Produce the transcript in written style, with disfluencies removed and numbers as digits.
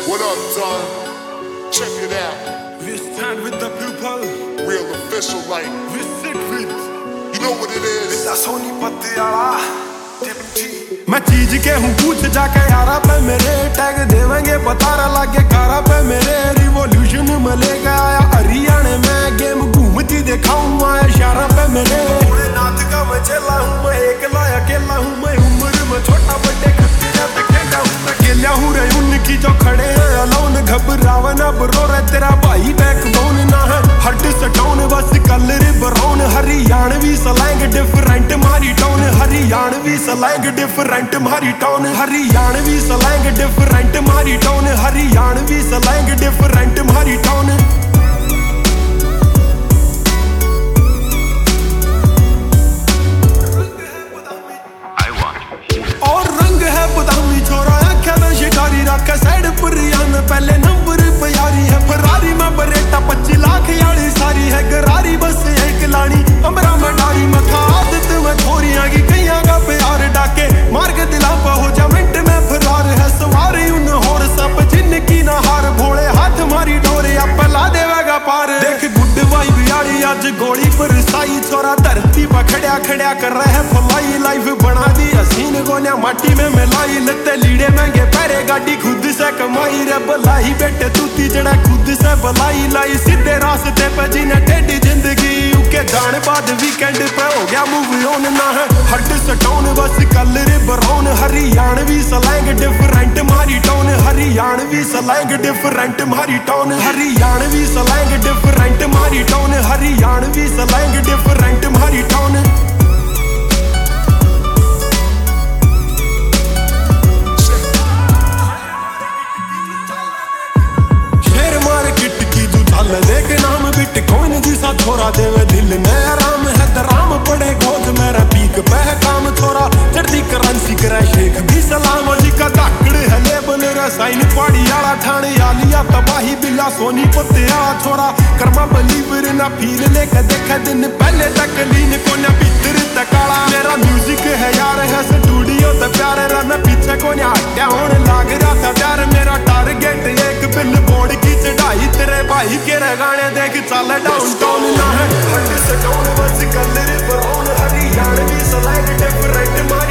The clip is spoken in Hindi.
What up, son? Check it out. We stand with the people. Real official, like. We sit with. You know what it is? Soni Patiala मैं चीज के हूँ पूछ जाके यारा पे मेरे टैग देवेंगे पतारा लागे कारा पे मेरे रिवॉल्यूशन में लेके आया हरियाणा में गेम घूमती दिखाऊं आया शारा पे मेरे पूरे नाथ का मैं चला हूँ मैं एकला अकेला हूँ मैं उम्र में छोटा बड़े खत्ते जाते खेला हूँ मैं अकेला हूँ रे उनकी जो खड़े हैं अलोन घबरावा ना बरो रे तेरा भाई बैकबोन ना है हट सटाउन बस colour brown Haryanvi slang different मारी टाउन हरियाणवी सलैंग डिफरेंट मारी टाउन हरियाणवी सलैंग डिफरेंट मारी टाउन हरियाणवी सलैंग डिफरेंट मारी टाउन और रंग है बदामी छोरा आख्या ना शिकारी रखा साइड पर पहले नंबर पे यारी है फरारी में बरेटा 25 लाख यारी सारी है गरारी बस एक लानी अमरा में डारी में था आदत में थोरियां की कईयां का प्यार डाके मार के दिला पे हो जा मिनट में फरार है सवारी उन होर सब जिनकी ना हार भोले हाथ मारी डोरे आप ला देवेगा पार देख गुड वाइब यारी आज गोली पर साई छोरा धरती पर खड़िया खड़िया कर रहे है फलाई लाइफ बना दी हसीन गोलियां माटी में मिलाई लत्ते लीड़े महंगे पैरे गाड़ी खुद से कमाई रे बलाई बेटे तूती जड़ा खुद से बलाई लाई सीधे रास्ते पे जीने टेढ़ी जिंदगी उके जाने बाद वीकेंड पे हो गया मूव ऑन ना है हट सटाउन बस colour brown Haryanvi slang different मारी टाउन हरियाणवी सलैंग डिफरेंट मारी टाउन हरियाणवी सलैंग डिफरेंट मारी टाउन हरियाणवी सलैंग डिफरेंट मारी टाउन देख नाम बिटकॉइन जिसा छोरा देवे दिल में आराम है दराम पड़े गोद मेरा पीक पे है काम छोरा चढ़ती करेंसी करे शेख भी सलाम जी का धाकड़ है लेबल रसाइन पहाड़ी आला ठाणे आलिया तबाही बिल्ला सोनी पत्ते आला छोरा कर्मा बलीवर ना फील लेके देखा दिन पहले तक लीन को ना भीतर तकाला मेरा म्यूजिक है यार है स्टूडियो ते प्यारे रे मैं पीछे को ना हट्या होने लाग रहा था प्यार मेरा टारगेट एक बिल बोर्ड की चढ़ाई तेरे भाई के गाने देख चल डाउनटाउन ना है हट से डाउन बस colour brown Haryanvi slang different